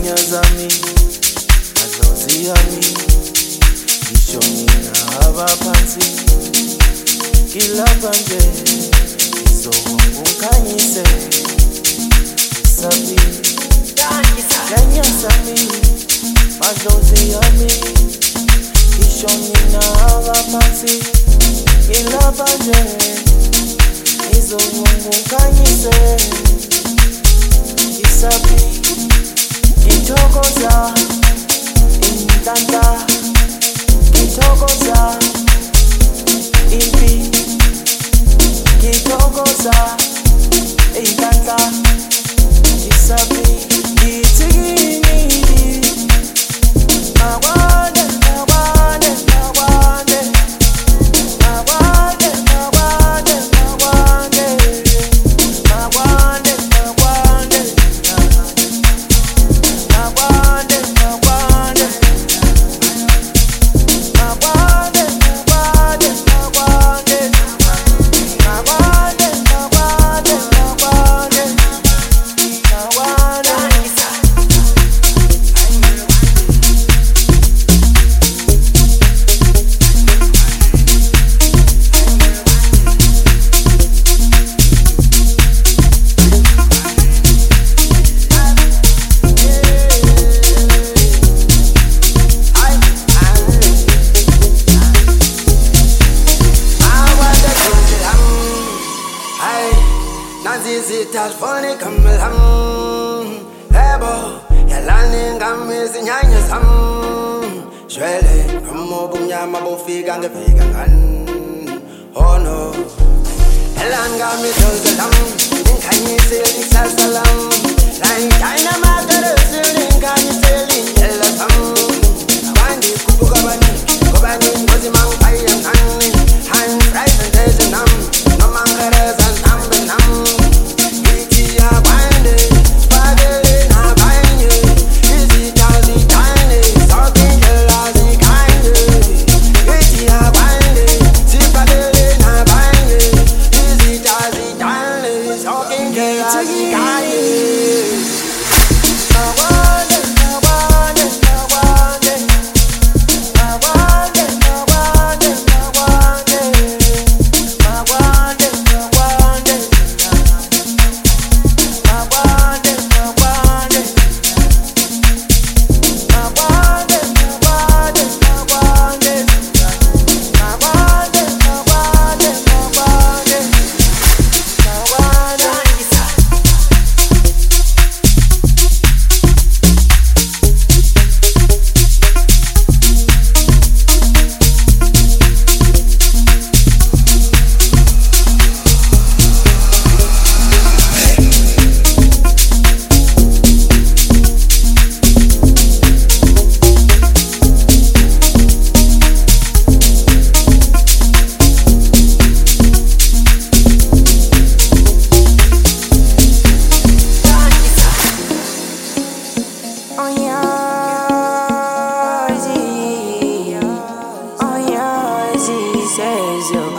izingxenye zami madlozi yami ngisho ngingahamba phansi ngilapha nje ngizobonga ungikhanyise isabi izingxenye zami madlozi yami ngisho ngingahamba phansi ngilapha nje ngizobonga ungikhanyise isabi ngithokoza inhlanhla ngithokoza impi ngithokoza inhlanhla isabi ngithi kimi makwande makwande makwande makwande makwande makwande makwande makwande makwande makwande Phone kamlam ebo yalani ngami zinyanya sam jwele kamo bunyama bofika ngefika ngan oh no elan ngami dozalam ngikhanyise isasalam like dynamite ngikhanyise lindela sam bandi kubuka bani kobani ngozi mangaya ngani hand right and there's nam no mangereza nam says you